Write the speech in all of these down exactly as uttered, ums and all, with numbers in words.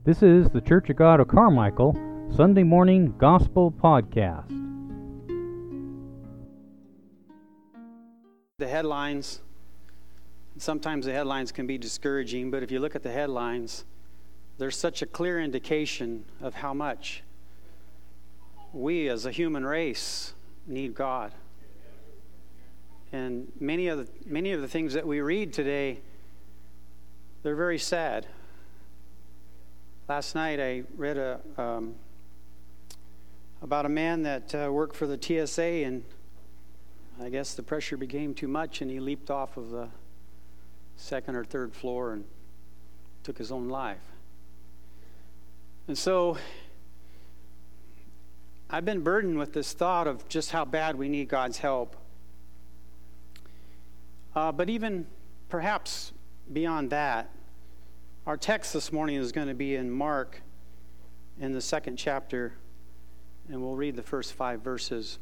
This is the Church of God of Carmichael Sunday Morning Gospel Podcast. The headlines, sometimes the headlines can be discouraging, but if you look at the headlines, there's such a clear indication of how much we as a human race need God. And many of the, many of the things that we read today, they're very sad. Last night I read a um, about a man that uh, worked for the T S A, and I guess the pressure became too much and he leaped off of the second or third floor and took his own life. And so I've been burdened with this thought of just how bad we need God's help. Uh, but even perhaps beyond that, our text this morning is going to be in Mark in the second chapter, and we'll read the first five verses.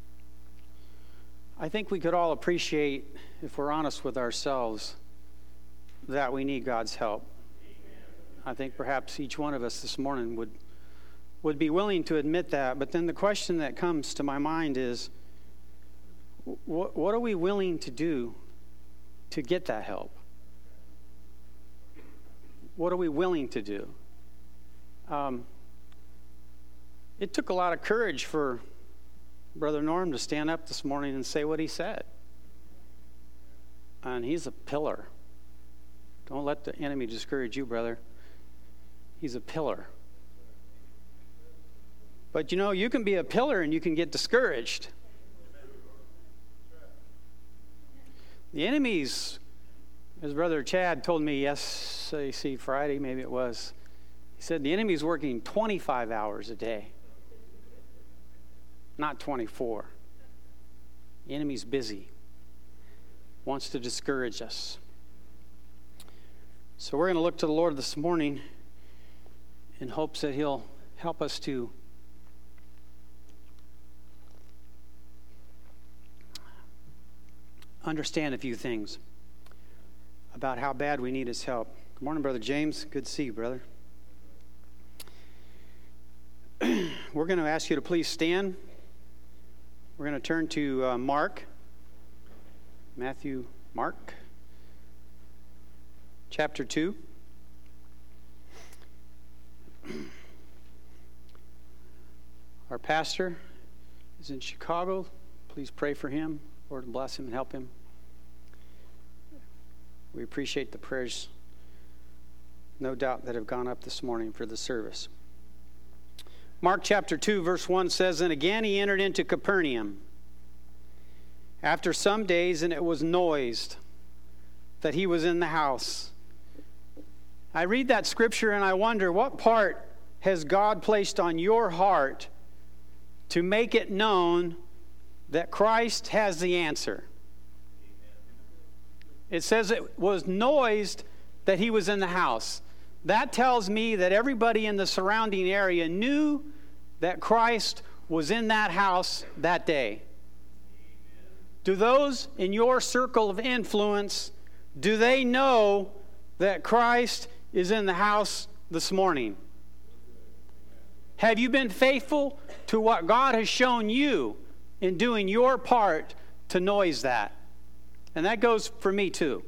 I think we could all appreciate, if we're honest with ourselves, that we need God's help. I think perhaps each one of us this morning would would be willing to admit that. But then the question that comes to my mind is, what, what are we willing to do to get that help? What are we willing to do? Um, it took a lot of courage for Brother Norm to stand up this morning and say what he said. And he's a pillar. Don't let the enemy discourage you, brother. He's a pillar. But you know, you can be a pillar and you can get discouraged. The enemy's, as Brother Chad told me yesterday, see, Friday, maybe it was, he said the enemy's working twenty-five hours a day, not twenty-four. The enemy's busy, wants to discourage us. So we're going to look to the Lord this morning in hopes that He'll help us to understand a few things about how bad we need His help. Good morning, Brother James. Good to see you, brother. We're going to ask you to please stand. We're going to turn to uh, Mark. Matthew, Mark. Chapter two. Our pastor is in Chicago. Please pray for him. Lord, bless him and help him. We appreciate the prayers, no doubt, that have gone up this morning for the service. Mark chapter two, verse one says, "And again he entered into Capernaum after some days, and it was noised that he was in the house." I read that scripture and I wonder, what part has God placed on your heart to make it known that Christ has the answer? It says it was noised that he was in the house. That tells me that everybody in the surrounding area knew that Christ was in that house that day. Do those in your circle of influence, do they know that Christ is in the house this morning? Have you been faithful to what God has shown you in doing your part to noise that? And that goes for me too.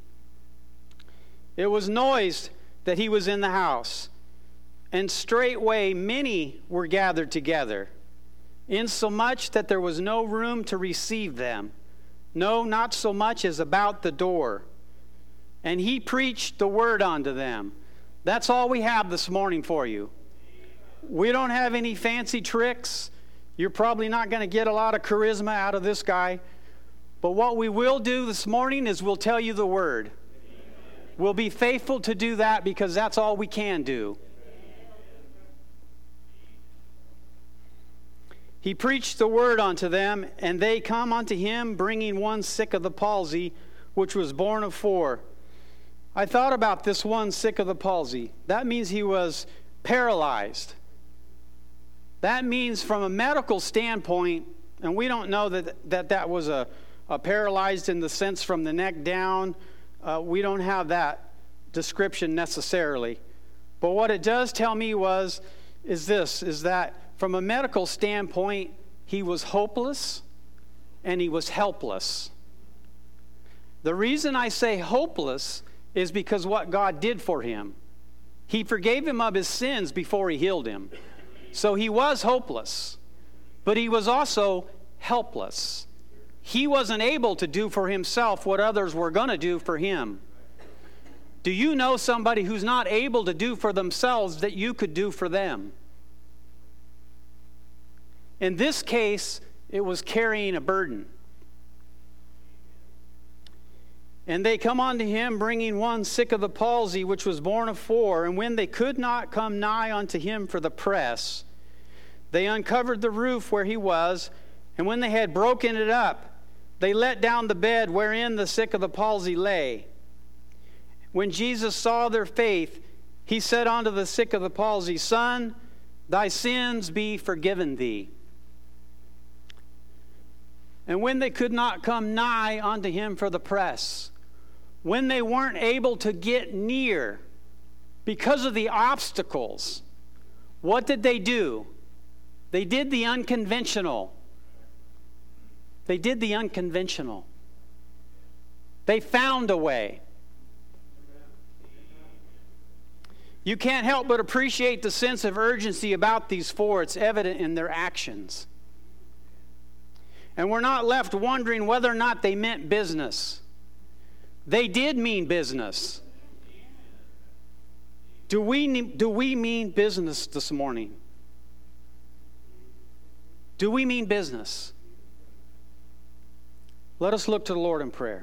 It was noised that he was in the house, and straightway many were gathered together, insomuch that there was no room to receive them, no, not so much as about the door. And he preached the word unto them. That's all we have this morning for you. We don't have any fancy tricks. You're probably not going to get a lot of charisma out of this guy. But what we will do this morning is we'll tell you the word. Amen. We'll be faithful to do that because that's all we can do. Amen. He preached the word unto them, and they come unto him, bringing one sick of the palsy, which was born of four. I thought about this one sick of the palsy. That means he was paralyzed. That means from a medical standpoint, and we don't know that that, that was a Uh, paralyzed in the sense from the neck down. Uh, we don't have that description necessarily. But what it does tell me was, is this, is that from a medical standpoint, he was hopeless and he was helpless. The reason I say hopeless is because what God did for him. He forgave him of his sins before he healed him. So he was hopeless, but he was also helpless. He wasn't able to do for himself what others were going to do for him. Do you know somebody who's not able to do for themselves that you could do for them? In this case, it was carrying a burden. And they come unto him, bringing one sick of the palsy, which was born of four. And when they could not come nigh unto him for the press, they uncovered the roof where he was. And when they had broken it up, they let down the bed wherein the sick of the palsy lay. When Jesus saw their faith, he said unto the sick of the palsy, Son, thy sins be forgiven thee. And when they could not come nigh unto him for the press, when they weren't able to get near because of the obstacles, what did they do? They did the unconventional. They did the unconventional. They found a way. You can't help but appreciate the sense of urgency about these four. It's evident in their actions. And we're not left wondering whether or not they meant business. They did mean business. Do we, do we mean business this morning? Do we mean business? Let us look to the Lord in prayer.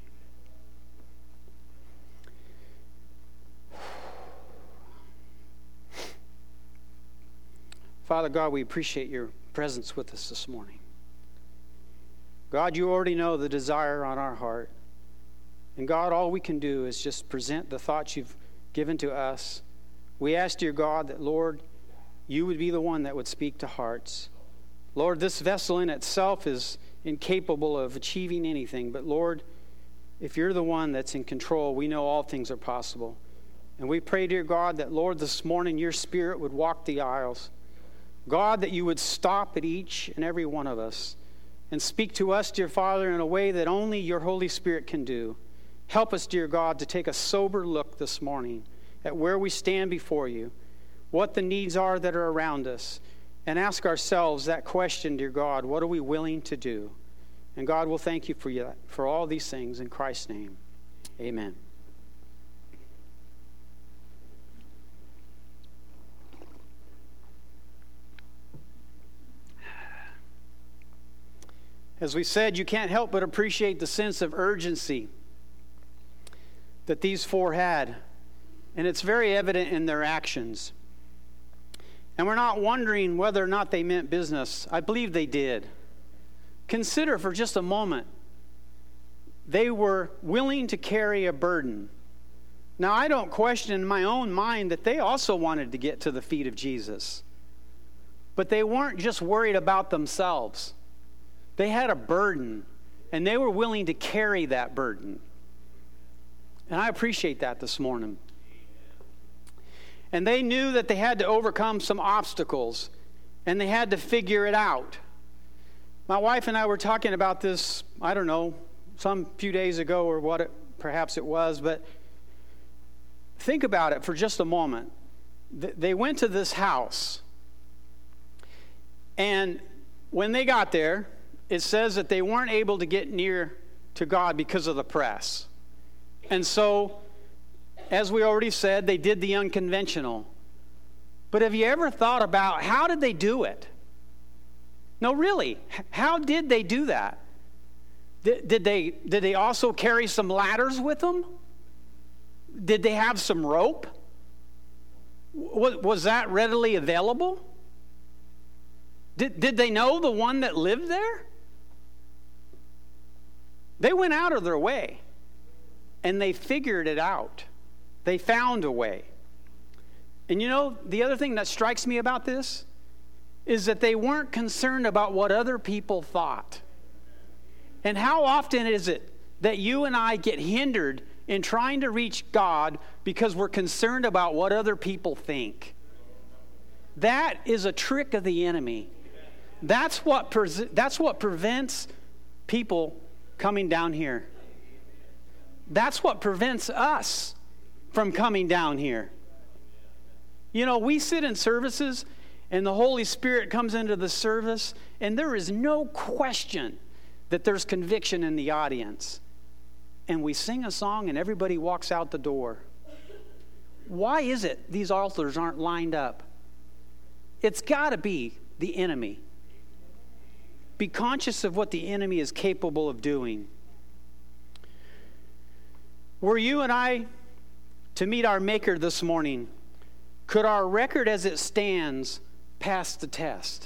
Father God, we appreciate your presence with us this morning. God, you already know the desire on our heart. And God, all we can do is just present the thoughts you've given to us. We ask, dear God, that, Lord, you would be the one that would speak to hearts. Lord, this vessel in itself is incapable of achieving anything. But, Lord, if you're the one that's in control, we know all things are possible. And we pray, dear God, that, Lord, this morning your Spirit would walk the aisles. God, that you would stop at each and every one of us and speak to us, dear Father, in a way that only your Holy Spirit can do. Help us, dear God, to take a sober look this morning at where we stand before you, what the needs are that are around us, and ask ourselves that question, dear God, what are we willing to do? And God, we'll thank you for, you, for all these things in Christ's name. Amen. As we said, you can't help but appreciate the sense of urgency that these four had. And it's very evident in their actions. And we're not wondering whether or not they meant business. I believe they did. Consider for just a moment, they were willing to carry a burden. Now, I don't question in my own mind that they also wanted to get to the feet of Jesus. But they weren't just worried about themselves. They had a burden, and they were willing to carry that burden. And I appreciate that this morning. And they knew that they had to overcome some obstacles, and they had to figure it out. My wife and I were talking about this, I don't know, some few days ago or what it, perhaps it was, but think about it for just a moment. They went to this house, and when they got there, it says that they weren't able to get near to God because of the press. And so, as we already said, they did the unconventional. But have you ever thought about how did they do it? No, really, how did they do that? Did, did they, did they also carry some ladders with them? Did they have some rope? Was, was that readily available? Did, did they know the one that lived there? They went out of their way, and they figured it out. They found a way. And you know, the other thing that strikes me about this is that they weren't concerned about what other people thought. And how often is it that you and I get hindered in trying to reach God because we're concerned about what other people think. That is a trick of the enemy. That's what pre- that's what prevents people coming down here. That's what prevents us from coming down here. You know, we sit in services and the Holy Spirit comes into the service, and there is no question that there's conviction in the audience. And we sing a song and everybody walks out the door. Why is it these altars aren't lined up? It's got to be the enemy. Be conscious of what the enemy is capable of doing. Were you and I to meet our Maker this morning, could our record as it stands pass the test?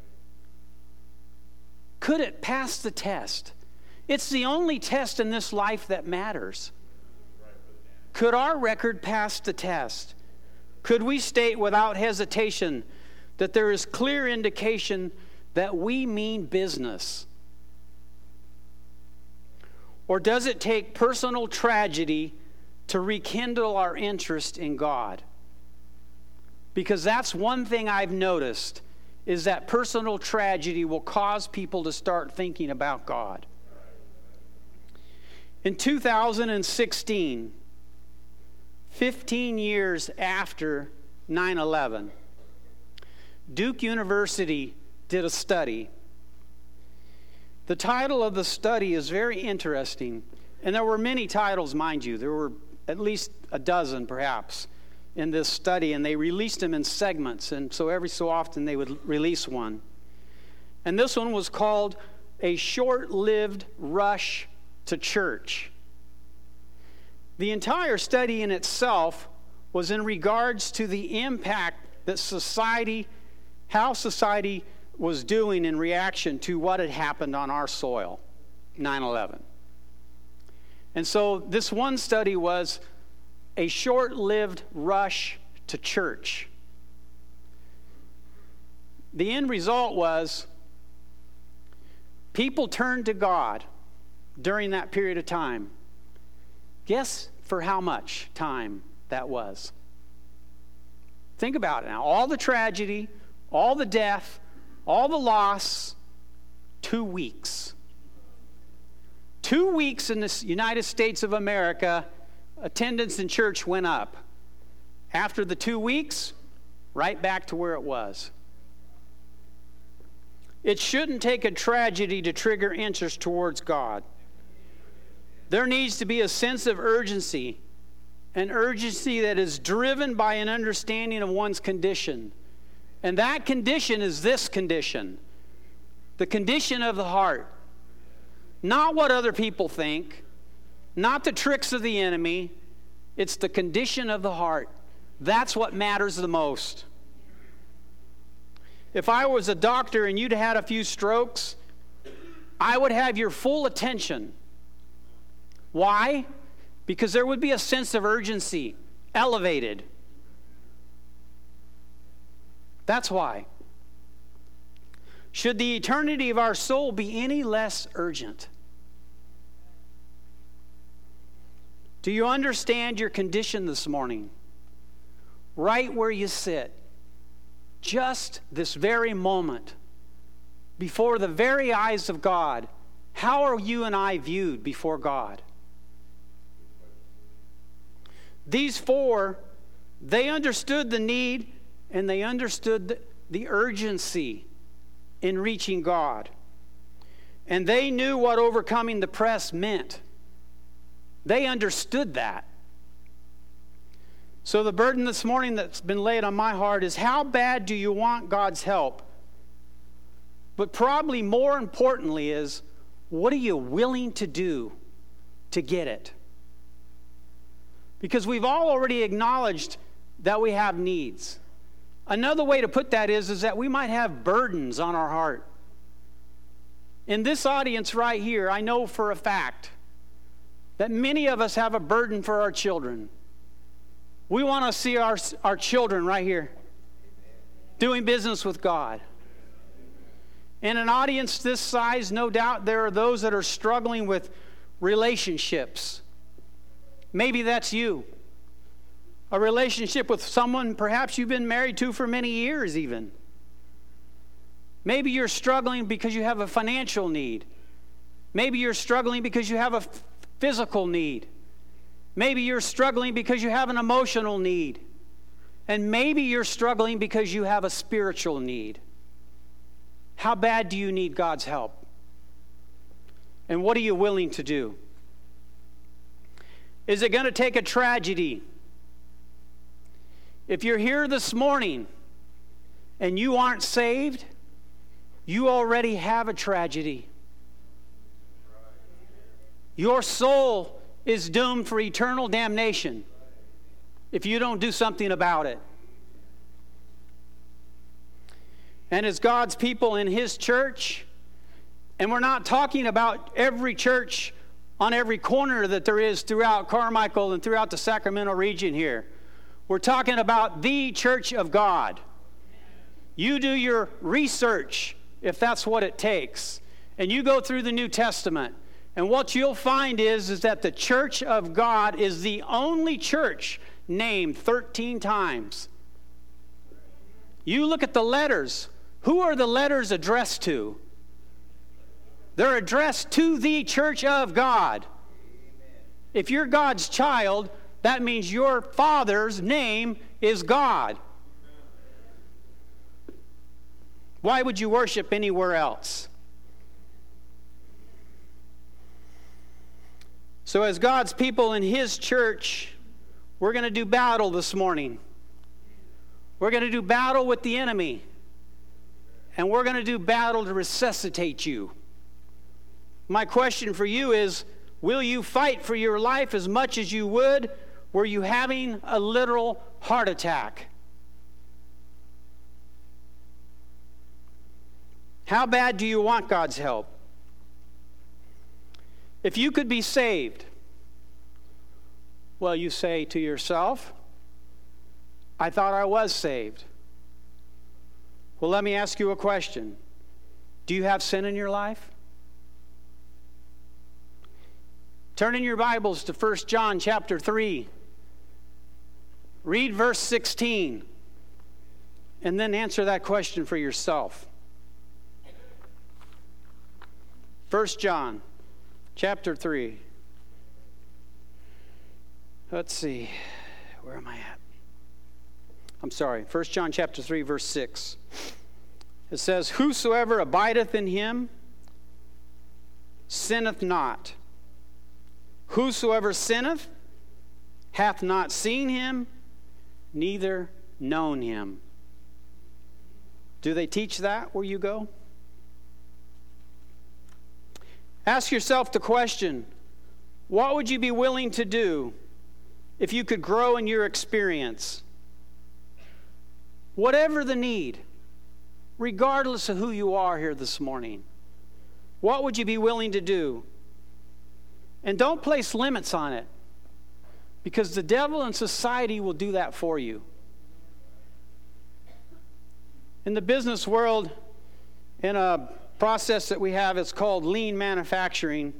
Could it pass the test? It's the only test in this life that matters. Could our record pass the test? Could we state without hesitation that there is clear indication that we mean business? Or does it take personal tragedy to rekindle our interest in God? Because that's one thing I've noticed, is that personal tragedy will cause people to start thinking about God. In two thousand sixteen, fifteen years after nine eleven, Duke University did a study. The title of the study is very interesting, and there were many titles, mind you. There were at least a dozen, perhaps, in this study, and they released them in segments, and so every so often they would release one. And this one was called A Short-Lived Rush to Church. The entire study in itself was in regards to the impact that society, how society was doing in reaction to what had happened on our soil, nine eleven. And so this one study was a short-lived rush to church. The end result was people turned to God during that period of time. Guess for how much time that was? Think about it now. All the tragedy, all the death, all the loss, two weeks. Two weeks in the United States of America, attendance in church went up. After the two weeks, right back to where it was. It shouldn't take a tragedy to trigger interest towards God. There needs to be a sense of urgency, an urgency that is driven by an understanding of one's condition. And that condition is this condition, the condition of the heart. Not what other people think, not the tricks of the enemy. It's the condition of the heart. That's what matters the most. If I was a doctor and you'd had a few strokes, I would have your full attention. Why? Because there would be a sense of urgency, elevated. That's why. Should the eternity of our soul be any less urgent? Do you understand your condition this morning? Right where you sit, just this very moment, before the very eyes of God, how are you and I viewed before God? These four, they understood the need and they understood the, the urgency in reaching God. And they knew what overcoming the press meant. They understood that. So the burden this morning that's been laid on my heart is, how bad do you want God's help? But probably more importantly is, what are you willing to do to get it? Because we've all already acknowledged that we have needs. Another way to put that is, is that we might have burdens on our heart. In this audience right here, I know for a fact that many of us have a burden for our children. We want to see our, our children right here doing business with God. In an audience this size, no doubt there are those that are struggling with relationships, Maybe that's you. A relationship with someone perhaps you've been married to for many years even. Maybe you're struggling because you have a financial need. Maybe you're struggling because you have a physical need. Maybe you're struggling because you have an emotional need. And maybe you're struggling because you have a spiritual need. How bad do you need God's help? And what are you willing to do? Is it going to take a tragedy? If you're here this morning and you aren't saved, you already have a tragedy. Your soul is doomed for eternal damnation if you don't do something about it. And as God's people in His church, and we're not talking about every church on every corner that there is throughout Carmichael and throughout the Sacramento region here. We're talking about the church of God. You do your research, if that's what it takes, and you go through the New Testament. And what you'll find is, is that the church of God is the only church named thirteen times. You look at the letters. Who are the letters addressed to? They're addressed to the church of God. If you're God's child, that means your Father's name is God. Why would you worship anywhere else? So as God's people in His church, we're going to do battle this morning. We're going to do battle with the enemy. And we're going to do battle to resuscitate you. My question for you is, will you fight for your life as much as you would were you having a literal heart attack? How bad do you want God's help? If you could be saved, well, you say to yourself, I thought I was saved. Well, let me ask you a question. Do you have sin in your life? Turn in your Bibles to First John chapter three. Read verse sixteen. And then answer that question for yourself. First John chapter three. Let's see. Where am I at? I'm sorry. First John chapter three, verse six. It says, whosoever abideth in him sinneth not. Whosoever sinneth hath not seen him, neither known him. Do they teach that where you go? Ask yourself the question, what would you be willing to do if you could grow in your experience? Whatever the need, regardless of who you are here this morning, what would you be willing to do? And don't place limits on it, because the devil and society will do that for you. In the business world, in a process that we have, it's called lean manufacturing.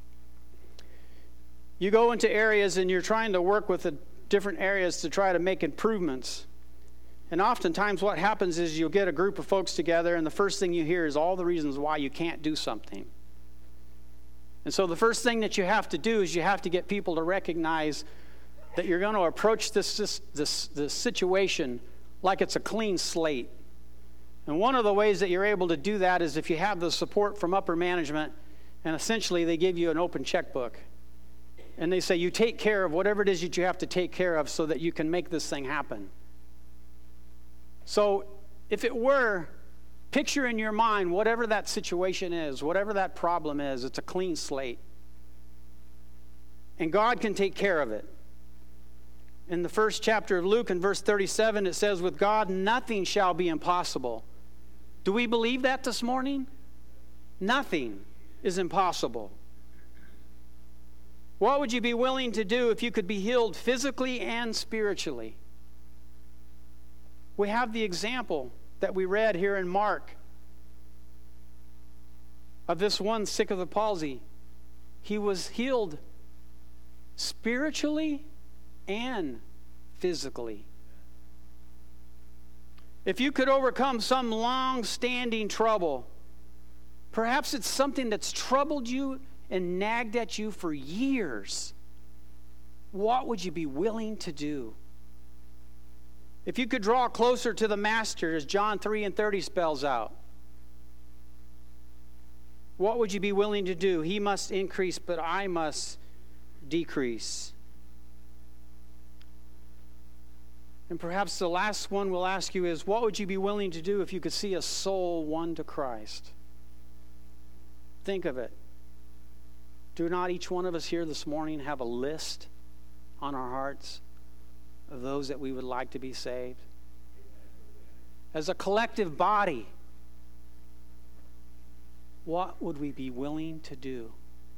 You go into areas and you're trying to work with the different areas to try to make improvements. And oftentimes what happens is you'll get a group of folks together, and the first thing you hear is all the reasons why you can't do something. And so the first thing that you have to do is you have to get people to recognize that you're going to approach this, this, this, this situation like it's a clean slate. And one of the ways that you're able to do that is if you have the support from upper management, and essentially they give you an open checkbook. And they say, you take care of whatever it is that you have to take care of so that you can make this thing happen. So if it were, picture in your mind whatever that situation is, whatever that problem is, it's a clean slate. And God can take care of it. In the first chapter of Luke, in verse thirty-seven, it says, with God nothing shall be impossible. Do we believe that this morning? Nothing is impossible. What would you be willing to do if you could be healed physically and spiritually? We have the example that we read here in Mark of this one sick of the palsy. He was healed spiritually and physically. If you could overcome some long-standing trouble, perhaps it's something that's troubled you and nagged at you for years, what would you be willing to do? If you could draw closer to the Master, as John three and thirty spells out, what would you be willing to do? He must increase, but I must decrease. And perhaps the last one we'll ask you is, what would you be willing to do if you could see a soul won to Christ? Think of it. Do not each one of us here this morning have a list on our hearts of those that we would like to be saved? As a collective body, what would we be willing to do?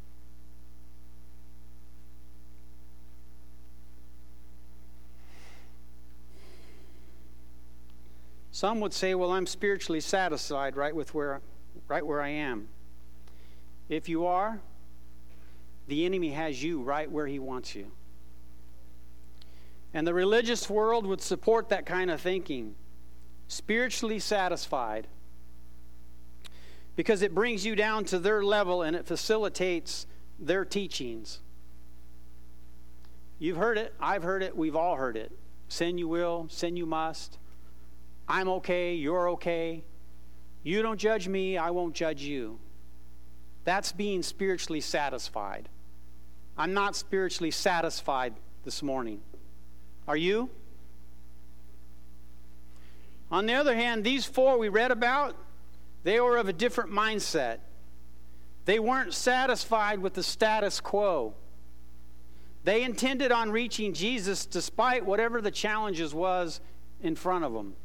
Some would say, well, I'm spiritually satisfied right with where, right where I am. If you are, the enemy has you right where he wants you. And the religious world would support that kind of thinking. Spiritually satisfied. Because it brings you down to their level and it facilitates their teachings. You've heard it. I've heard it. We've all heard it. Sin you will, sin you must. I'm okay, you're okay. You don't judge me, I won't judge you. That's being spiritually satisfied. I'm not spiritually satisfied this morning. Are you? On the other hand, these four we read about, they were of a different mindset. They weren't satisfied with the status quo. They intended on reaching Jesus despite whatever the challenges was in front of them.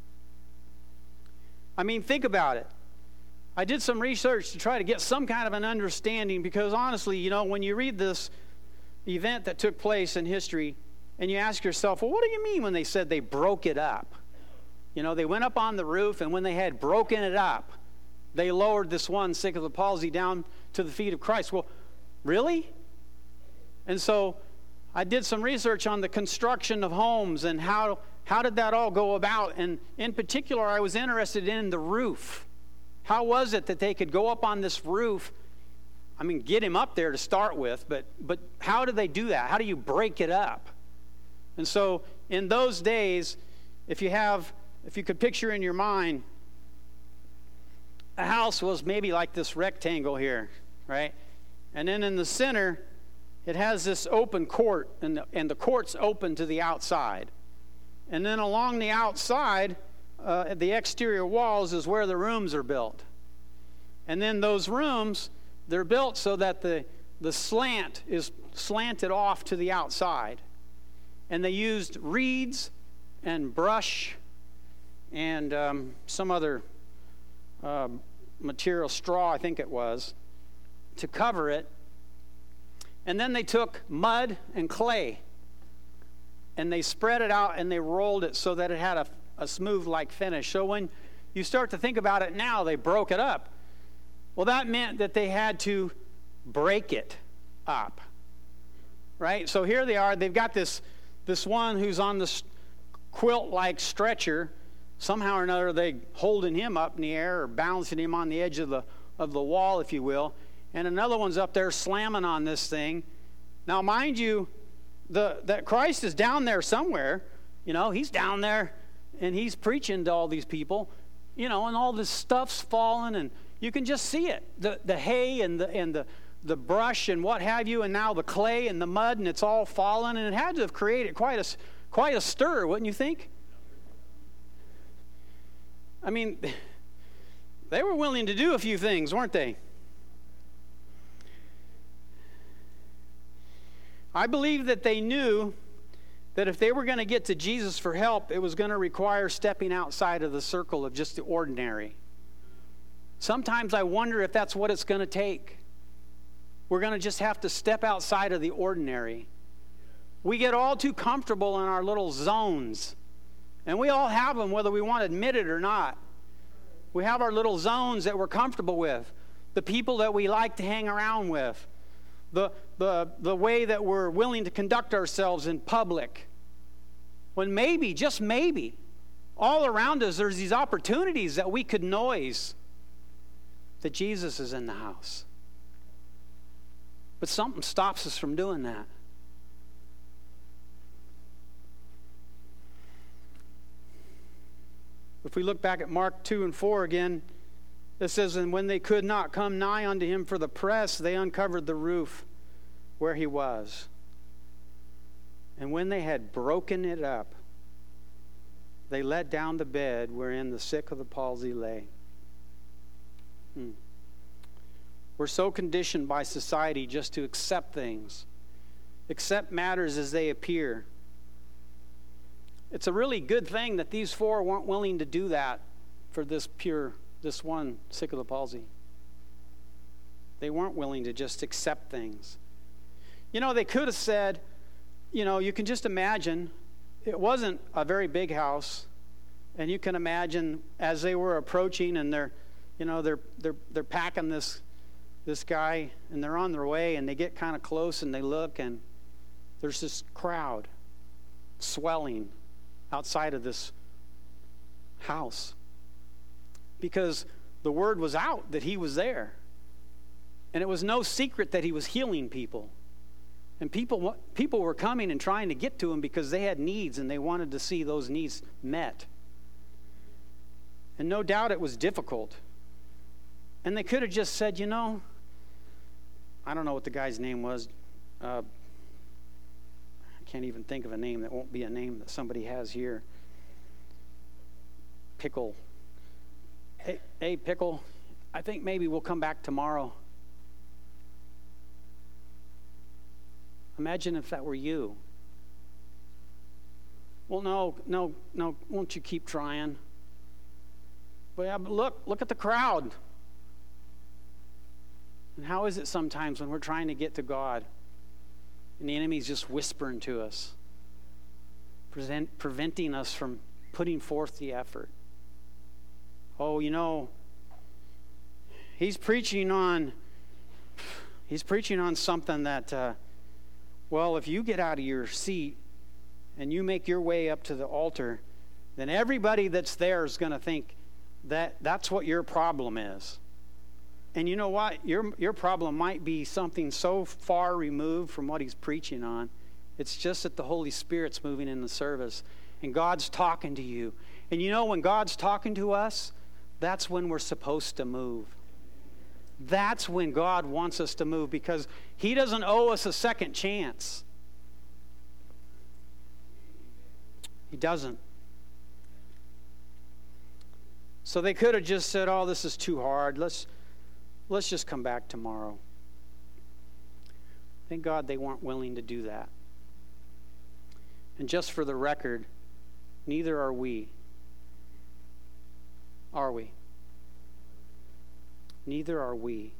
I mean, think about it. I did some research to try to get some kind of an understanding because honestly, you know, when you read this event that took place in history and you ask yourself, well, what do you mean when they said they broke it up? You know, they went up on the roof and when they had broken it up, they lowered this one sick of the palsy down to the feet of Christ. Well, really? And so I did some research on the construction of homes and how How did that all go about? And in particular, I was interested in the roof. How was it that they could go up on this roof? I mean, get him up there to start with, but but how do they do that? How do you break it up? And so in those days, if you have, if you could picture in your mind, a house was maybe like this rectangle here, right? And then in the center, it has this open court, and the, and the court's open to the outside. And then along the outside, uh, the exterior walls is where the rooms are built. And then those rooms, they're built so that the, the slant is slanted off to the outside. And they used reeds and brush and um, some other uh, material, straw I think it was, to cover it. And then they took mud and clay and they spread it out and they rolled it so that it had a, a smooth-like finish. So when you start to think about it now, they broke it up. Well, that meant that they had to break it up, right? So here they are. They've got this, this one who's on this quilt-like stretcher. Somehow or another, they holding him up in the air or balancing him on the edge of the, of the wall, if you will. And another one's up there slamming on this thing. Now, mind you, The, that Christ is down there somewhere, you know, he's down there and he's preaching to all these people, you know, and all this stuff's falling and you can just see it. The the hay and the and the, the brush and what have you, and now the clay and the mud, and it's all fallen, and it had to have created quite a, quite a stir, wouldn't you think? I mean, they were willing to do a few things, weren't they? I believe that they knew that if they were going to get to Jesus for help, it was going to require stepping outside of the circle of just the ordinary. Sometimes I wonder if that's what it's going to take. We're going to just have to step outside of the ordinary. We get all too comfortable in our little zones. And we all have them, whether we want to admit it or not. We have our little zones that we're comfortable with. The people that we like to hang around with. the, the, the way that we're willing to conduct ourselves in public. When maybe, just maybe, all around us there's these opportunities that we could noise that Jesus is in the house. But something stops us from doing that. If we look back at Mark two and four again, it says, and when they could not come nigh unto him for the press, they uncovered the roof where he was. And when they had broken it up, they let down the bed wherein the sick of the palsy lay. Hmm. We're so conditioned by society just to accept things, accept matters as they appear. It's a really good thing that these four weren't willing to do that for this pure, this one sick of the palsy. They weren't willing to just accept things. You know, they could have said, you know, you can just imagine, it wasn't a very big house, and you can imagine as they were approaching and they're, you know, they're they're they're packing this this guy and they're on their way and they get kind of close and they look and there's this crowd swelling outside of this house because the word was out that he was there, and it was no secret that he was healing people. And people people were coming and trying to get to him because they had needs and they wanted to see those needs met. And no doubt it was difficult. And they could have just said, you know, I don't know what the guy's name was. Uh, I can't even think of a name that won't be a name that somebody has here. Pickle. Hey, hey, Pickle, I think maybe we'll come back tomorrow. Imagine if that were you. Well, no, no, no, won't you keep trying? But yeah, but look, look at the crowd. And how is it sometimes when we're trying to get to God and the enemy's just whispering to us, present, preventing us from putting forth the effort? Oh, you know, he's preaching on, he's preaching on something that, uh, well, if you get out of your seat and you make your way up to the altar, then everybody that's there is going to think that that's what your problem is. And you know what? Your your problem might be something so far removed from what he's preaching on. It's just that the Holy Spirit's moving in the service and God's talking to you. And you know, when God's talking to us, that's when we're supposed to move. That's when God wants us to move, because he doesn't owe us a second chance. He doesn't. So they could have just said, oh, this is too hard. Let's, let's just come back tomorrow. Thank God they weren't willing to do that. And just for the record, neither are we. Are we? Neither are we.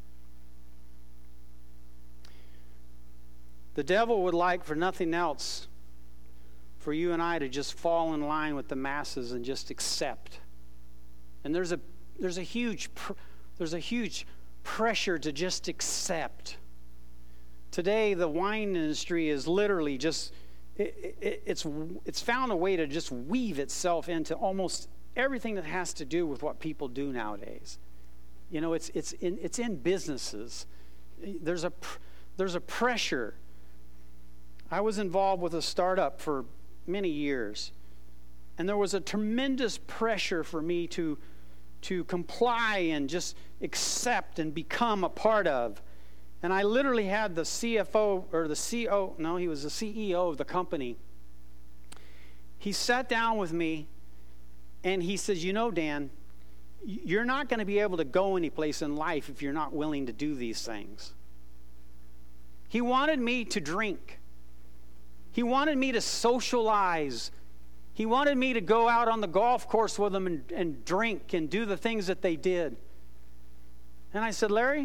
The devil would like for nothing else for you and I to just fall in line with the masses and just accept. And there's a there's a huge pr- there's a huge pressure to just accept. Today, the wine industry is literally just it, it, it's it's found a way to just weave itself into almost everything that has to do with what people do nowadays. You know, it's it's in it's in businesses. There's a there's a pressure. I was involved with a startup for many years, and there was a tremendous pressure for me to to comply and just accept and become a part of. And I literally had the C F O or the C O O, no, he was the C E O of the company. He sat down with me and he says, you know, Dan, you're not going to be able to go anyplace in life if you're not willing to do these things. He wanted me to drink. He wanted me to socialize. He wanted me to go out on the golf course with them and, and drink and do the things that they did. And I said, Larry,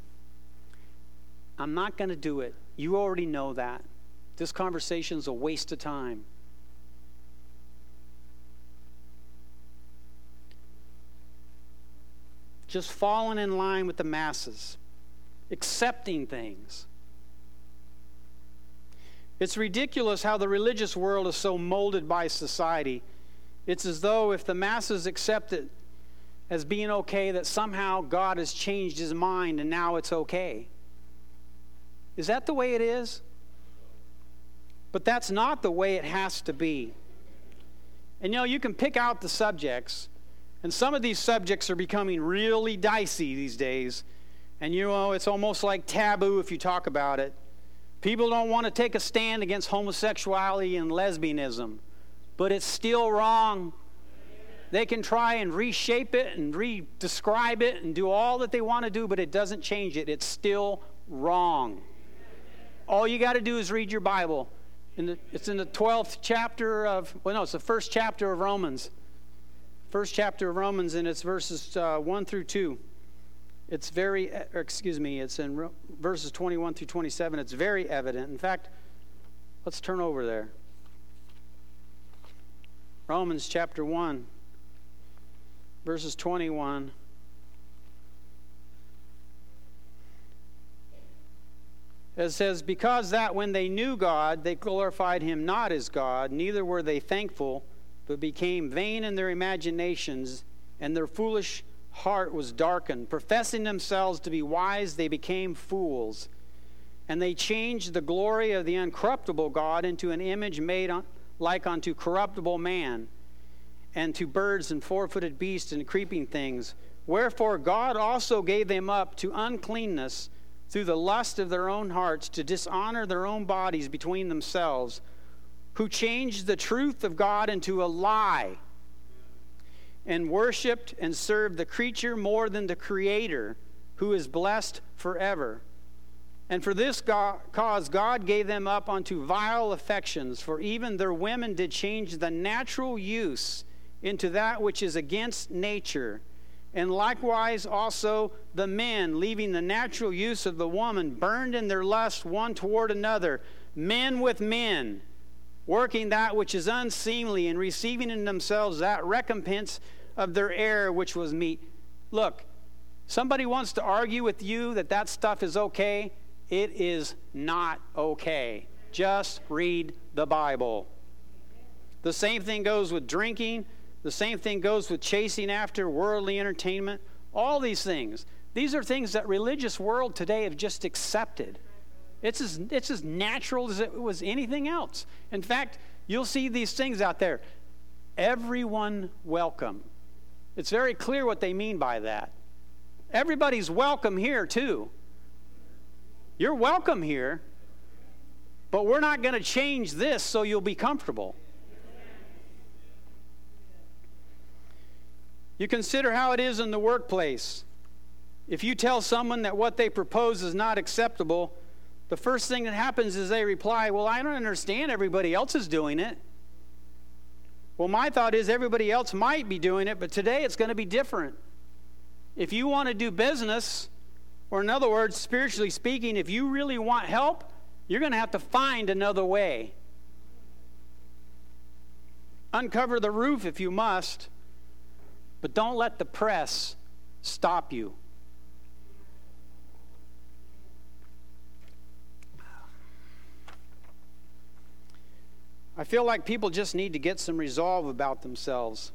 I'm not going to do it. You already know that. This conversation's a waste of time. Just falling in line with the masses, accepting things. It's ridiculous how the religious world is so molded by society. It's as though if the masses accept it as being okay, that somehow God has changed his mind and now it's okay. Is that the way it is? But that's not the way it has to be. And you know, you can pick out the subjects, and some of these subjects are becoming really dicey these days. And you know, it's almost like taboo if you talk about it. People don't want to take a stand against homosexuality and lesbianism, but it's still wrong. They can try and reshape it and re-describe it and do all that they want to do, but it doesn't change it. It's still wrong. All you got to do is read your Bible. In the, it's in the twelfth chapter of, well, no, it's the first chapter of Romans. First chapter of Romans, and it's verses uh, one through two. It's very, or excuse me, it's in verses twenty-one through twenty-seven. It's very evident. In fact, let's turn over there. Romans chapter one, verses twenty-one. It says, because that when they knew God, they glorified him not as God, neither were they thankful, but became vain in their imaginations, and their foolish heart was darkened. Professing themselves to be wise, they became fools. And they changed the glory of the uncorruptible God into an image made on, like unto corruptible man, and to birds and four-footed beasts and creeping things. Wherefore God also gave them up to uncleanness through the lust of their own hearts, to dishonor their own bodies between themselves, who changed the truth of God into a lie, and worshipped and served the creature more than the Creator, who is blessed forever. And for this God, cause God gave them up unto vile affections, for even their women did change the natural use into that which is against nature. And likewise also the men, leaving the natural use of the woman, burned in their lust one toward another, men with men, working that which is unseemly, and receiving in themselves that recompense of their error which was meet. Look, somebody wants to argue with you that that stuff is okay. It is not okay. Just read the Bible. The same thing goes with drinking. The same thing goes with chasing after worldly entertainment. All these things. These are things that religious world today have just accepted. It's as, it's as natural as it was anything else. In fact, you'll see these things out there. Everyone welcome. It's very clear what they mean by that. Everybody's welcome here too. You're welcome here, but we're not going to change this so you'll be comfortable. You consider how it is in the workplace. If you tell someone that what they propose is not acceptable, the first thing that happens is they reply, well, I don't understand, everybody else is doing it. Well, my thought is everybody else might be doing it, but today it's going to be different. If you want to do business, or in other words, spiritually speaking, if you really want help, you're going to have to find another way. Uncover the roof if you must, but don't let the press stop you. I feel like people just need to get some resolve about themselves.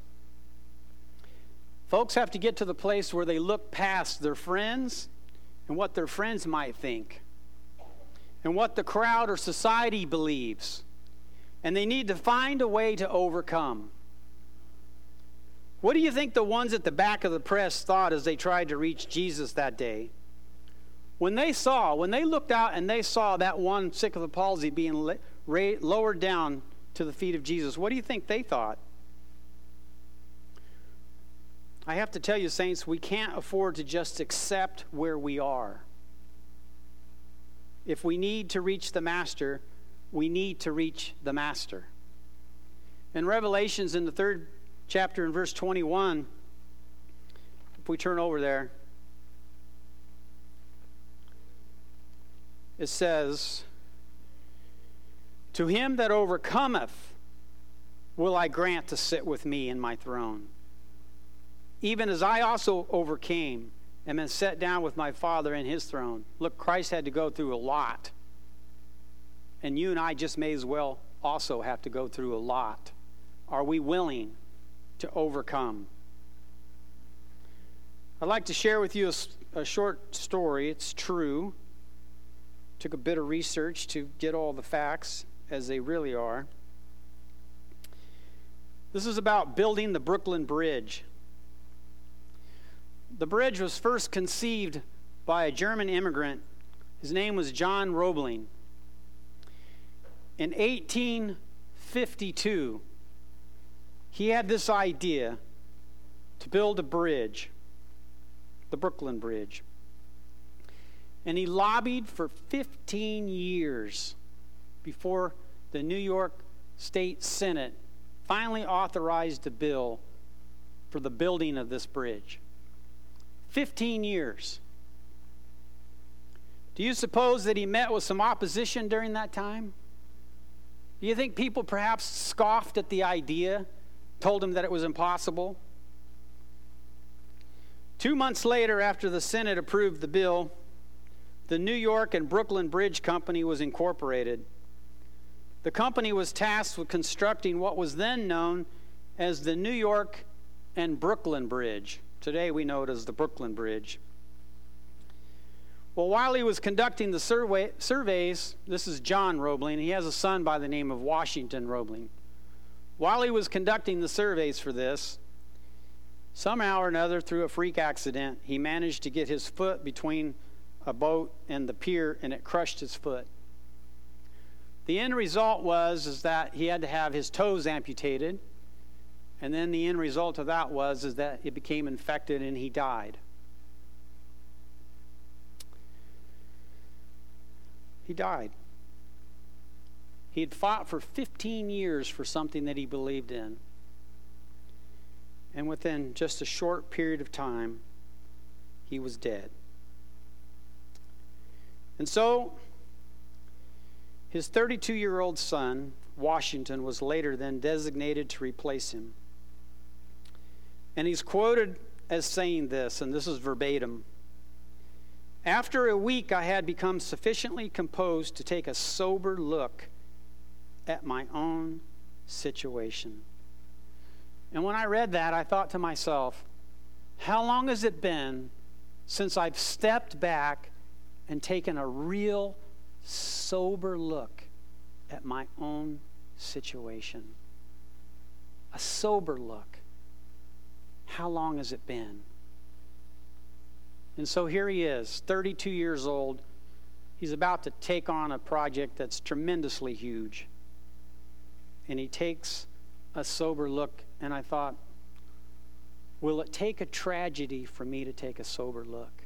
Folks have to get to the place where they look past their friends and what their friends might think and what the crowd or society believes. And they need to find a way to overcome. What do you think the ones at the back of the press thought as they tried to reach Jesus that day? When they saw, when they looked out and they saw that one sick of the palsy being la- ra- lowered down to the feet of Jesus, what do you think they thought? I have to tell you, saints, we can't afford to just accept where we are. If we need to reach the Master, we need to reach the Master. In Revelations, in the third chapter, in verse twenty-one, if we turn over there, it says, to him that overcometh will I grant to sit with me in my throne, even as I also overcame and been set down with my Father in his throne. Look, Christ had to go through a lot. And you and I just may as well also have to go through a lot. Are we willing to overcome? I'd like to share with you a, a short story. It's true. Took a bit of research to get all the facts as they really are. This is about building the Brooklyn Bridge. The bridge was first conceived by a German immigrant. His name was John Roebling. In eighteen fifty-two, he had this idea to build a bridge, the Brooklyn Bridge. And he lobbied for fifteen years before the New York State Senate finally authorized a bill for the building of this bridge. fifteen years. Do you suppose that he met with some opposition during that time? Do you think people perhaps scoffed at the idea, told him that it was impossible? Two months later, after the Senate approved the bill, the New York and Brooklyn Bridge Company was incorporated. The company was tasked with constructing what was then known as the New York and Brooklyn Bridge. Today we know it as the Brooklyn Bridge. Well, while he was conducting the survey, surveys, this is John Roebling. He has a son by the name of Washington Roebling. While he was conducting the surveys for this, somehow or another, through a freak accident, he managed to get his foot between a boat and the pier, and it crushed his foot. The end result was is that he had to have his toes amputated, and then the end result of that was is that it became infected and he died. He died. He had fought for fifteen years for something that he believed in. And within just a short period of time, he was dead. And so, his thirty-two-year-old son, Washington, was later then designated to replace him. And he's quoted as saying this, and this is verbatim. After a week, I had become sufficiently composed to take a sober look at my own situation. And when I read that, I thought to myself, how long has it been since I've stepped back and taken a real sober look at my own situation? A sober look. How long has it been? And so here he is, thirty-two years old. He's about to take on a project that's tremendously huge. And he takes a sober look, and I thought, will it take a tragedy for me to take a sober look?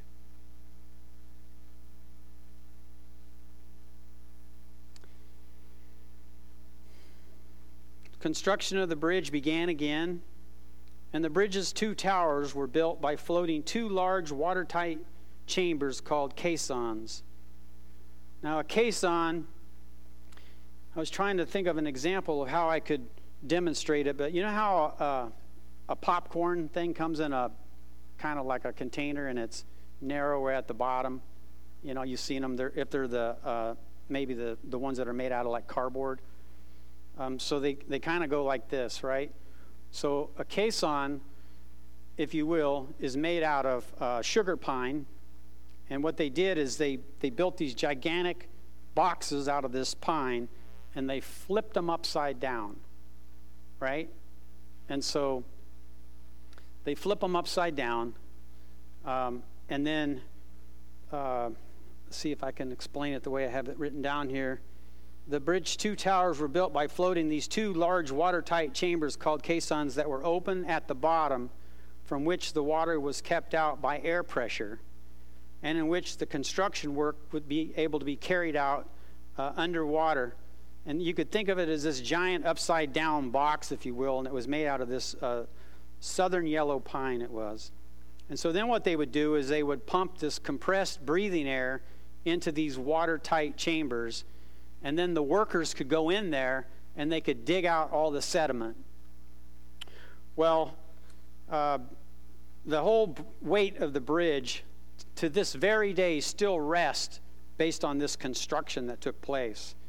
Construction of the bridge began again, and the bridge's two towers were built by floating two large watertight chambers called caissons. Now, a caisson, I was trying to think of an example of how I could demonstrate it, but you know how uh, a popcorn thing comes in a kind of like a container and it's narrow at the bottom? You know, you've seen them, they're, if they're the uh, maybe the, the ones that are made out of like cardboard. Um, so they, they kind of go like this, right? So a caisson, if you will, is made out of uh, sugar pine. And what they did is they, they built these gigantic boxes out of this pine, and they flipped them upside down, right? And so they flip them upside down, um, and then, uh, let's see if I can explain it the way I have it written down here. The bridge two towers were built by floating these two large watertight chambers called caissons that were open at the bottom, from which the water was kept out by air pressure, and in which the construction work would be able to be carried out uh, underwater. And you could think of it as this giant upside down box, if you will, and it was made out of this uh, southern yellow pine it was. And so then what they would do is they would pump this compressed breathing air into these watertight chambers, and then the workers could go in there and they could dig out all the sediment. Well, uh, the whole weight of the bridge to this very day still rests based on this construction that took place.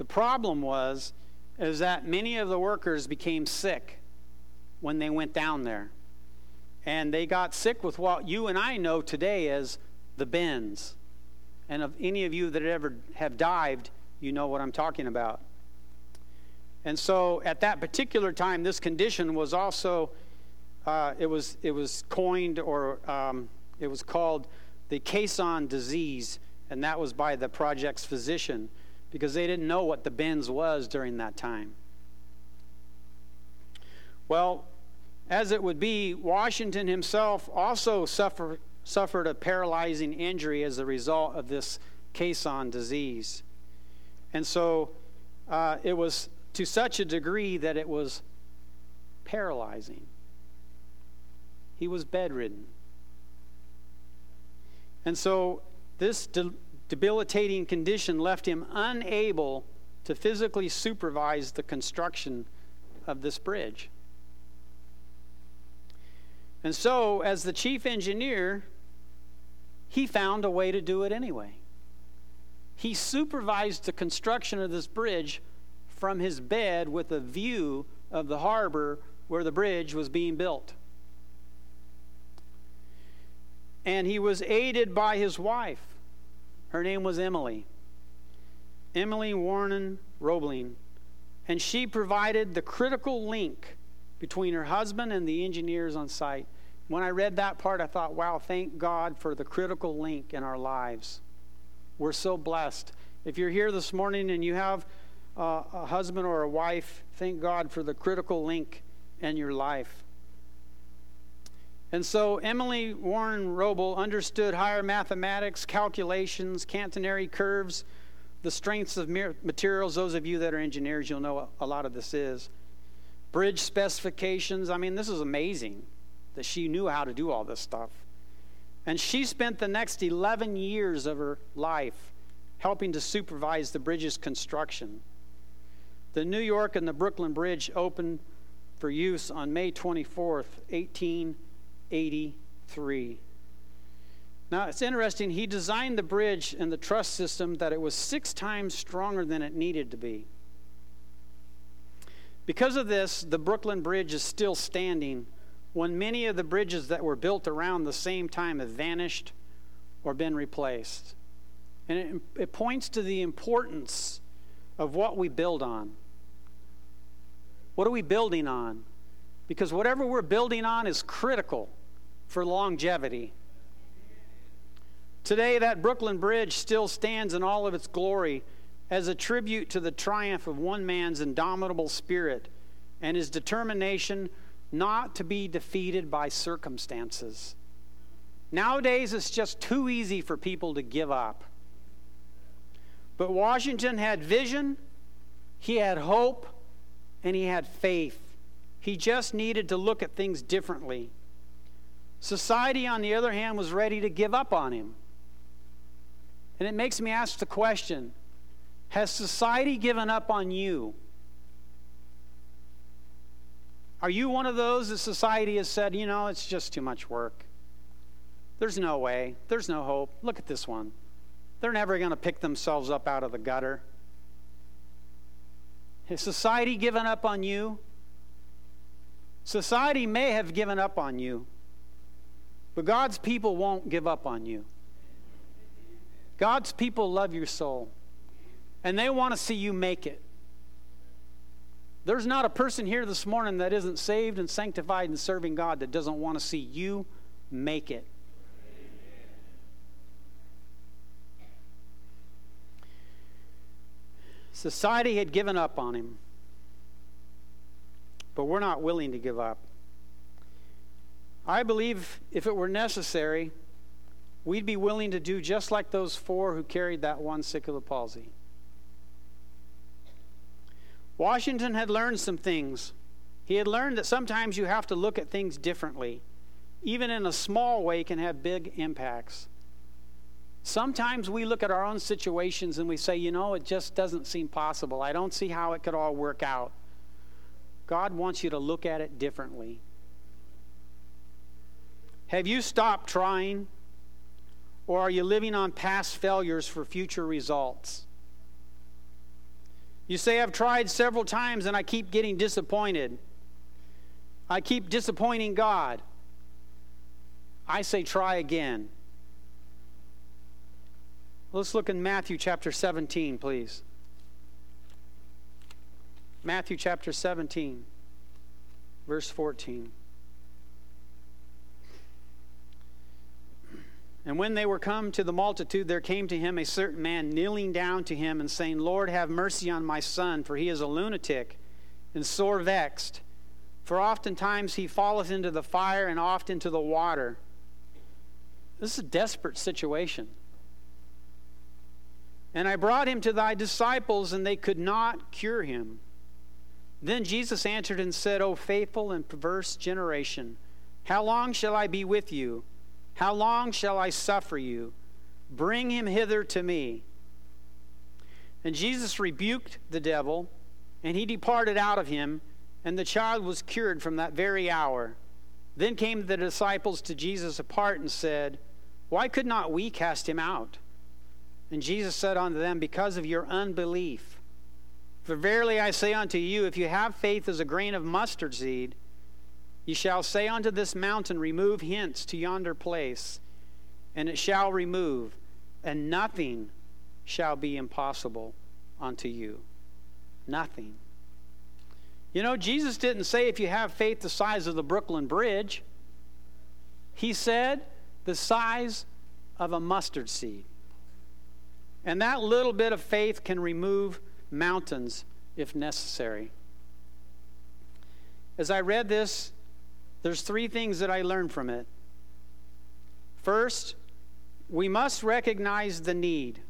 The problem was is that many of the workers became sick when they went down there. And they got sick with what you and I know today as the bends. And of any of you that ever have dived, you know what I'm talking about. And so at that particular time, this condition was also, uh, it was it was coined or um, it was called the caisson disease. And that was by the project's physician, because they didn't know what the bends was during that time. Well, as it would be, Washington himself also suffer, suffered a paralyzing injury as a result of this caisson disease. And so uh, it was to such a degree that it was paralyzing. He was bedridden. And so this de- debilitating condition left him unable to physically supervise the construction of this bridge. And so, as the chief engineer, he found a way to do it anyway. He supervised the construction of this bridge from his bed with a view of the harbor where the bridge was being built. And he was aided by his wife. Her name was Emily. Emily Warren Roebling. And she provided the critical link between her husband and the engineers on site. When I read that part, I thought, wow, thank God for the critical link in our lives. We're so blessed. If you're here this morning and you have uh, a husband or a wife, thank God for the critical link in your life. And so Emily Warren Roebel understood higher mathematics, calculations, catenary curves, the strengths of materials. Those of you that are engineers, you'll know what a lot of this is. Bridge specifications. I mean, this is amazing that she knew how to do all this stuff. And she spent the next eleven years of her life helping to supervise the bridge's construction. The New York and the Brooklyn Bridge opened for use on May twenty-fourth, eighteen eighty-three. Now, it's interesting. He designed the bridge and the truss system that it was six times stronger than it needed to be. Because of this, the Brooklyn Bridge is still standing when many of the bridges that were built around the same time have vanished or been replaced. And it, it points to the importance of what we build on. What are we building on? Because whatever we're building on is critical for longevity. Today, that Brooklyn Bridge still stands in all of its glory as a tribute to the triumph of one man's indomitable spirit and his determination not to be defeated by circumstances. Nowadays, it's just too easy for people to give up. But Washington had vision, he had hope, and he had faith. He just needed to look at things differently. Society, on the other hand, was ready to give up on him. And it makes me ask the question, has society given up on you? Are you one of those that society has said, you know, it's just too much work. There's no way. There's no hope. Look at this one. They're never going to pick themselves up out of the gutter. Has society given up on you? Society may have given up on you, but God's people won't give up on you. God's people love your soul, and they want to see you make it. There's not a person here this morning that isn't saved and sanctified and serving God that doesn't want to see you make it. Society had given up on him, but we're not willing to give up. I believe if it were necessary, we'd be willing to do just like those four who carried that one sick of the palsy. Washington had learned some things. He had learned that sometimes you have to look at things differently. Even in a small way can have big impacts. Sometimes we look at our own situations and we say, you know, it just doesn't seem possible. I don't see how it could all work out. God wants you to look at it differently. Have you stopped trying? Or are you living on past failures for future results? You say, I've tried several times and I keep getting disappointed. I keep disappointing God. I say, try again. Let's look in Matthew chapter seventeen, please. Matthew chapter seventeen, verse fourteen. And when they were come to the multitude, there came to him a certain man, kneeling down to him and saying, Lord, have mercy on my son, for he is a lunatic and sore vexed. For oftentimes he falleth into the fire and oft into the water. This is a desperate situation. And I brought him to thy disciples, and they could not cure him. Then Jesus answered and said, O faithful and perverse generation, how long shall I be with you? How long shall I suffer you? Bring him hither to me. And Jesus rebuked the devil, and he departed out of him, and the child was cured from that very hour. Then came the disciples to Jesus apart and said, Why could not we cast him out? And Jesus said unto them, Because of your unbelief. For verily I say unto you, if you have faith as a grain of mustard seed, ye shall say unto this mountain, Remove hence to yonder place, and it shall remove, and nothing shall be impossible unto you. Nothing. You know, Jesus didn't say if you have faith the size of the Brooklyn Bridge. He said the size of a mustard seed. And that little bit of faith can remove mountains if necessary. As I read this, there's three things that I learned from it. First, we must recognize the need.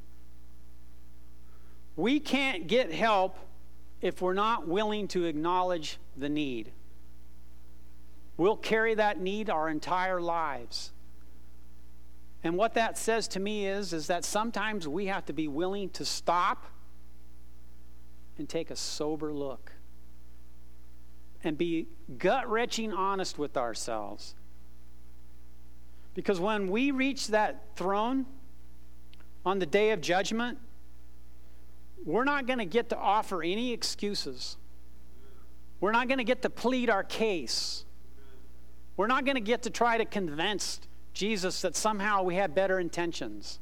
We can't get help if we're not willing to acknowledge the need. We'll carry that need our entire lives. And what that says to me is, is that sometimes we have to be willing to stop and take a sober look and be gut-wrenching honest with ourselves. Because when we reach that throne on the day of judgment, we're not going to get to offer any excuses. We're not going to get to plead our case. We're not going to get to try to convince Jesus that somehow we had better intentions.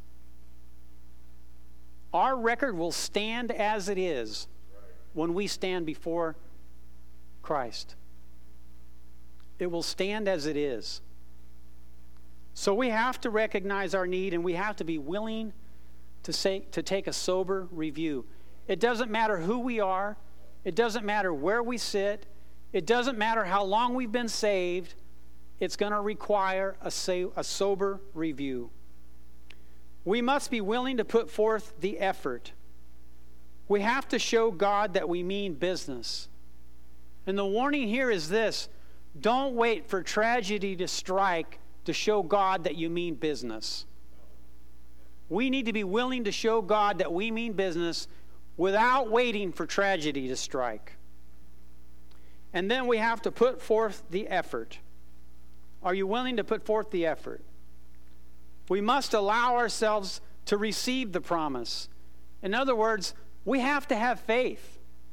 Our record will stand as it is when we stand before Christ. It will stand as it is. So we have to recognize our need, and we have to be willing to say, to take a sober review. It doesn't matter who we are. It doesn't matter where we sit. It doesn't matter how long we've been saved. It's going to require a, sa- a sober review. We must be willing to put forth the effort. We have to show God that we mean business. And the warning here is this: don't wait for tragedy to strike to show God that you mean business. We need to be willing to show God that we mean business without waiting for tragedy to strike. And then we have to put forth the effort. Are you willing to put forth the effort? We must allow ourselves to receive the promise. In other words, we have to have faith.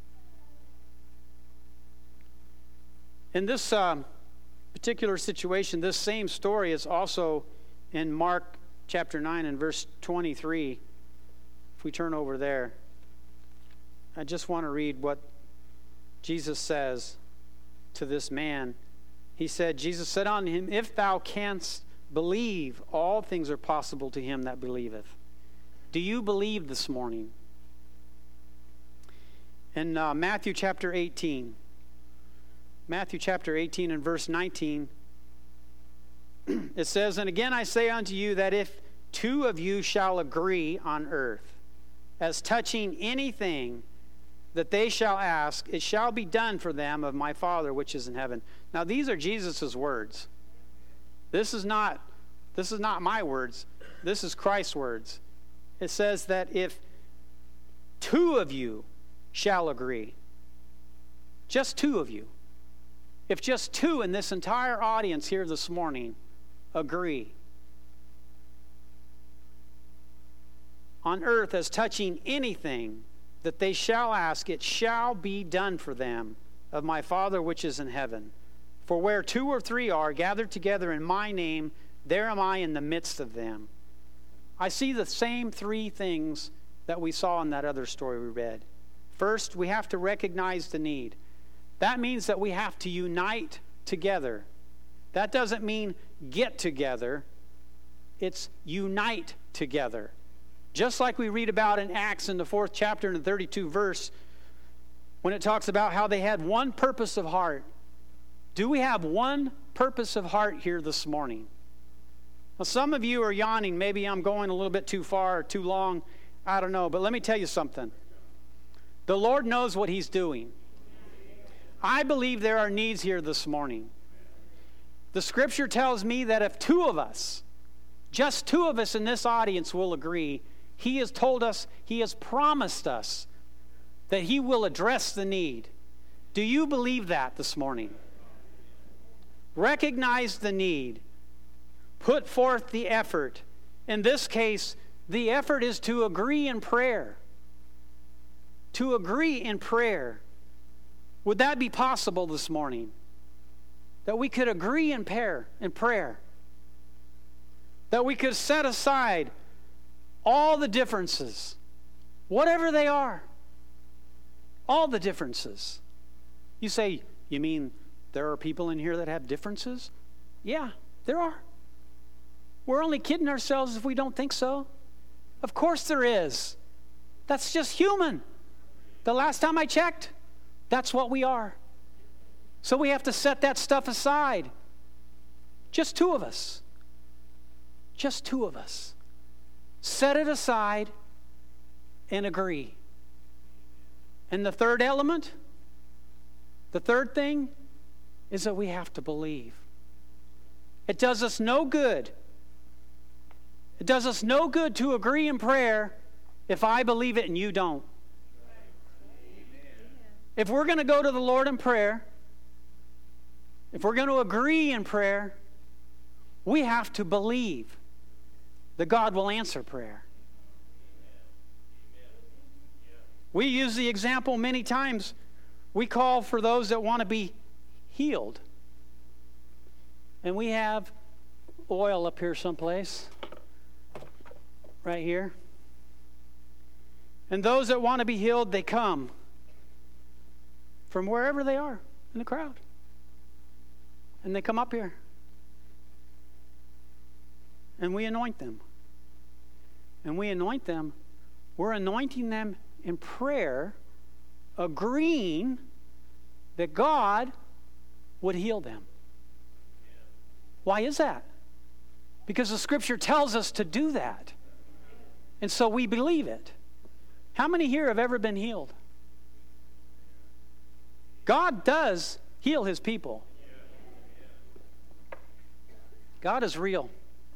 In this uh, particular situation, this same story is also in Mark chapter nine and verse twenty-three. If we turn over there, I just want to read what Jesus says to this man. He said, Jesus said unto him, If thou canst believe, all things are possible to him that believeth. Do you believe this morning? In uh, Matthew chapter eighteen, Matthew chapter eighteen and verse nineteen, it says, And again I say unto you that if two of you shall agree on earth as touching anything that they shall ask, it shall be done for them of my Father which is in heaven. Now these are Jesus' words. This is not, this is not my words. This is Christ's words. It says that if two of you shall agree, just two of you, if just two in this entire audience here this morning agree on earth as touching anything that they shall ask, it shall be done for them of my Father which is in heaven. For where two or three are gathered together in my name, there am I in the midst of them. I see the same three things that we saw in that other story we read. First, we have to recognize the need. That means that we have to unite together. That doesn't mean get together. It's unite together. Just like we read about in Acts in the fourth chapter and the thirty-second verse, when it talks about how they had one purpose of heart. Do we have one purpose of heart here this morning? Now, some of you are yawning. Maybe I'm going a little bit too far or too long. I don't know. But let me tell you something. The Lord knows what He's doing. I believe there are needs here this morning. The Scripture tells me that if two of us, just two of us in this audience will agree, He has told us, He has promised us that He will address the need. Do you believe that this morning? Recognize the need. Put forth the effort. In this case, the effort is to agree in prayer. To agree in prayer. Would that be possible this morning? That we could agree in prayer, in prayer. That we could set aside all the differences, whatever they are. All the differences. You say, you mean there are people in here that have differences? Yeah, there are. We're only kidding ourselves if we don't think so. Of course there is. That's just human. The last time I checked, that's what we are. So we have to set that stuff aside. Just two of us. Just two of us. Set it aside and agree. And the third element, the third thing, is that we have to believe. It does us no good. It does us no good to agree in prayer if I believe it and you don't. If we're going to go to the Lord in prayer, if we're going to agree in prayer, we have to believe that God will answer prayer. We use the example many times. We call for those that want to be healed. And we have oil up here someplace. Right here. And those that want to be healed, they come from wherever they are in the crowd. And they come up here. And we anoint them. And we anoint them. We're anointing them in prayer, agreeing that God would heal them. Why is that? Because the Scripture tells us to do that. And so we believe it. How many here have ever been healed? God does heal His people. God is real.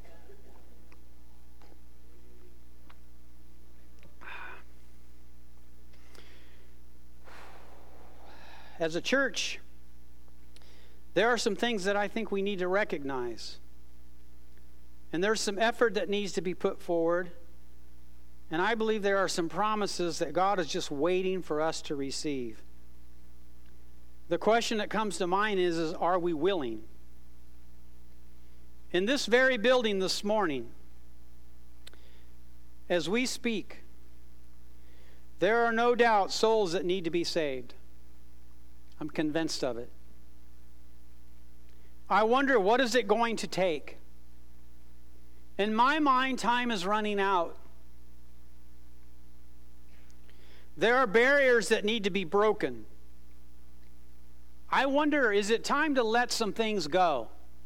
As a church, there are some things that I think we need to recognize. And there's some effort that needs to be put forward. And I believe there are some promises that God is just waiting for us to receive. The question that comes to mind is, is are we willing? In this very building this morning, as we speak, there are no doubt souls that need to be saved. I'm convinced of it. I wonder, what is it going to take? In my mind, time is running out. There are barriers that need to be broken. I wonder, is it time to let some things go?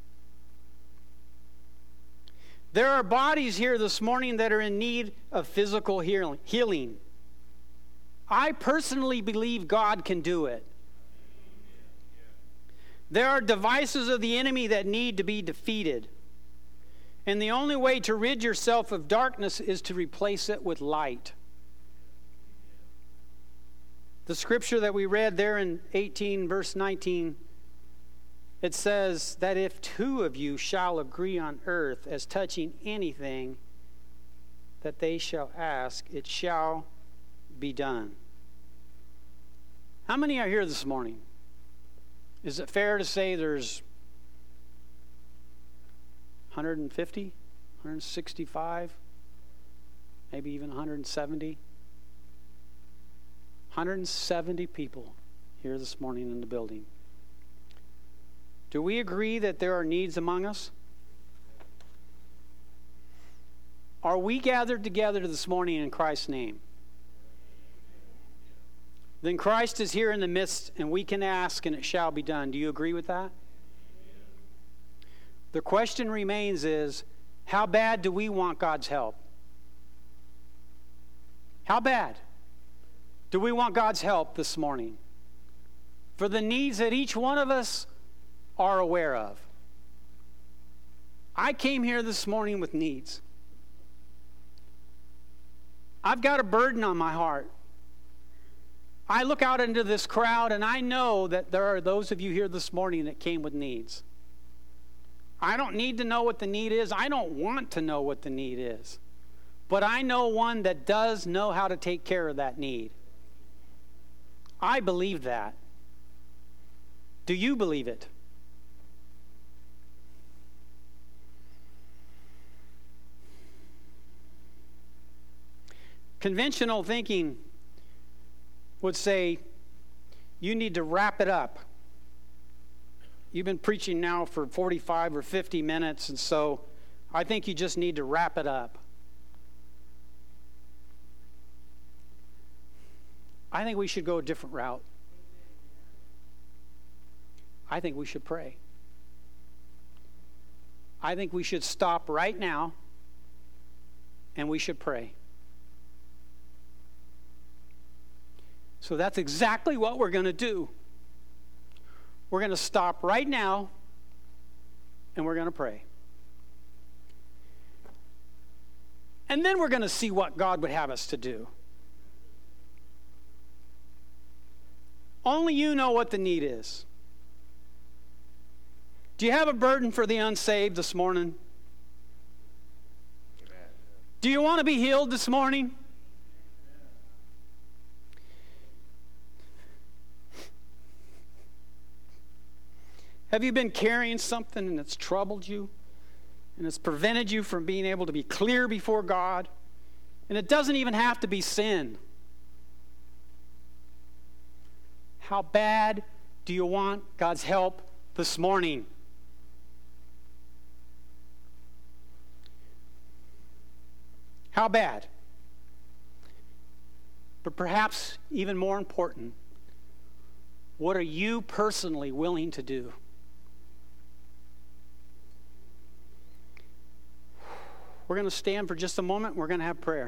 There are bodies here this morning that are in need of physical healing. I personally believe God can do it. There are devices of the enemy that need to be defeated. And the only way to rid yourself of darkness is to replace it with light. The scripture that we read there in eighteen, verse nineteen, it says that if two of you shall agree on earth as touching anything that they shall ask, it shall be done. How many are here this morning? Is it fair to say there's one hundred fifty, one hundred sixty-five, maybe even one hundred seventy? one hundred seventy people here this morning in the building. Do we agree that there are needs among us? Are we gathered together this morning in Christ's name? Then Christ is here in the midst, and we can ask, and it shall be done. Do you agree with that? The question remains is, how bad do we want God's help? How bad do we want God's help this morning for the needs that each one of us are aware of? I came here this morning with needs. I've got a burden on my heart. I look out into this crowd and I know that there are those of you here this morning that came with needs. I don't need to know what the need is. I don't want to know what the need is. But I know one that does know how to take care of that need. I believe that. Do you believe it? Conventional thinking would say, you need to wrap it up. You've been preaching now for forty-five or fifty minutes, and so I think you just need to wrap it up. I think we should go a different route. I think we should pray. I think we should stop right now and we should pray. So that's exactly what we're going to do. We're going to stop right now and we're going to pray. And then we're going to see what God would have us to do. Only you know what the need is. Do you have a burden for the unsaved this morning? Amen. Do you want to be healed this morning? Have you been carrying something and it's troubled you? And it's prevented you from being able to be clear before God? And it doesn't even have to be sin. How bad do you want God's help this morning? How bad? But perhaps even more important, what are you personally willing to do? We're going to stand for just a moment. We're going to have prayer.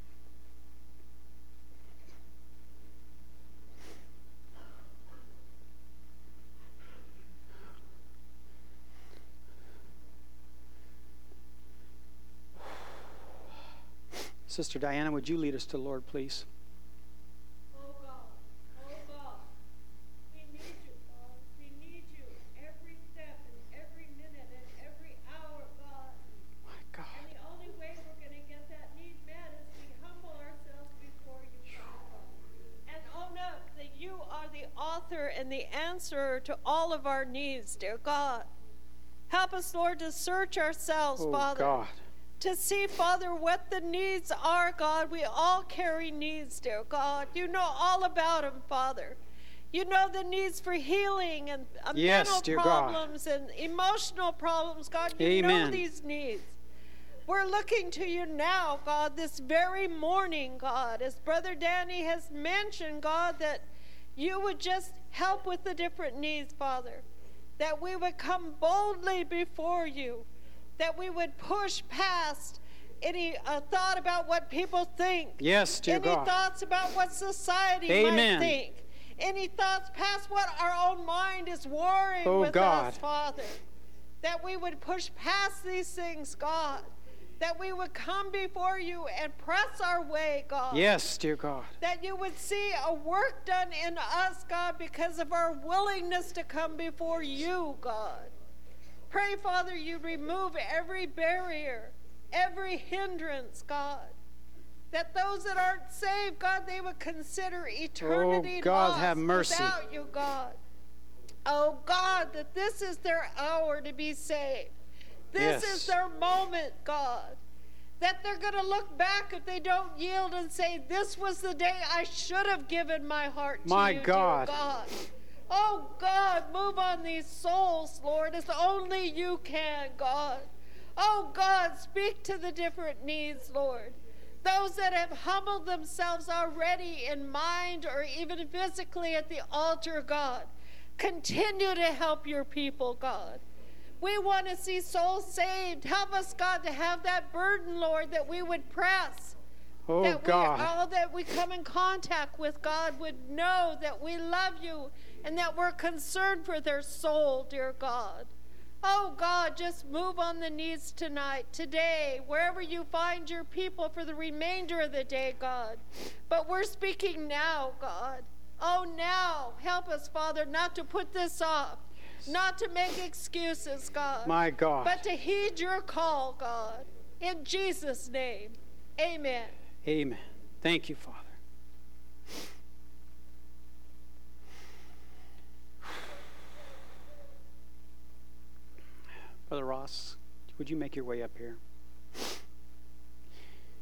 Sister Diana, would you lead us to the Lord, please? Oh God, oh God, we need you, God. We need you every step and every minute and every hour, God. My God. And the only way we're going to get that need met is we humble ourselves before you, God. And own up that you are the author and the answer to all of our needs, dear God. Help us, Lord, to search ourselves, Oh, Father. God. To see, Father, what the needs are, God. We all carry needs, dear God. You know all about them, Father. You know the needs for healing and uh, Yes, mental dear problems and emotional problems, God. You Amen. know these needs. We're looking to you now, God, this very morning, God, as Brother Danny has mentioned, God, that you would just help with the different needs, Father, that we would come boldly before you, that we would push past any uh, thought about what people think. Yes, dear any God. thoughts about what society Amen. might think. Any thoughts past what our own mind is warring Oh, with God. us, Father. That we would push past these things, God. That we would come before you and press our way, God. Yes, dear God. That you would see a work done in us, God, because of our willingness to come before you, God. Pray, Father, you remove every barrier, every hindrance, God. that those that aren't saved, God, they would consider eternity Oh, God, lost have mercy. without you, God. Oh, God, that this is their hour to be saved. This Yes. is their moment, God. That they're going to look back if they don't yield and say, this was the day I should have given my heart to My you, God. dear God. Oh, God, move on these souls, Lord, as only you can, God. Oh, God, speak to the different needs, Lord. Those that have humbled themselves already in mind or even physically at the altar, God, continue to help your people, God. We want to see souls saved. Help us, God, to have that burden, Lord, that we would press. Oh, that God. We, all that we come in contact with, God, would know that we love you and that we're concerned for their soul, dear God. Oh, God, just move on the needs tonight, today, wherever you find your people for the remainder of the day, God. But we're speaking now, God. Oh, now, help us, Father, not to put this off, not to make excuses, God. My God. But to heed your call, God. In Jesus' name, amen. Amen. Thank you, Father. Brother Ross, would you make your way up here?